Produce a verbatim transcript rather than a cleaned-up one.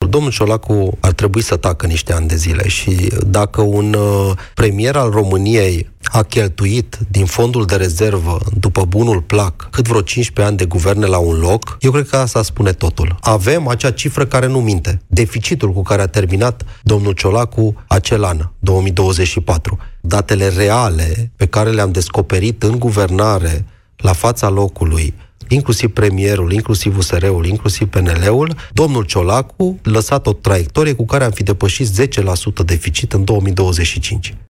Domnul Ciolacu ar trebui să tacă niște ani de zile și dacă un uh, premier al României a cheltuit din fondul de rezervă, după bunul plac, cât vreo cincisprezece ani de guverne la un loc, eu cred că asta spune totul. Avem acea cifră care nu minte. Deficitul cu care a terminat domnul Ciolacu acel an, două mii douăzeci și patru. Datele reale pe care le-am descoperit în guvernare, la fața locului, inclusiv premierul, inclusiv U S R-ul, inclusiv P N L-ul, domnul Ciolacu lăsat o traiectorie cu care am fi depășit zece la sută deficit în două mii douăzeci și cinci.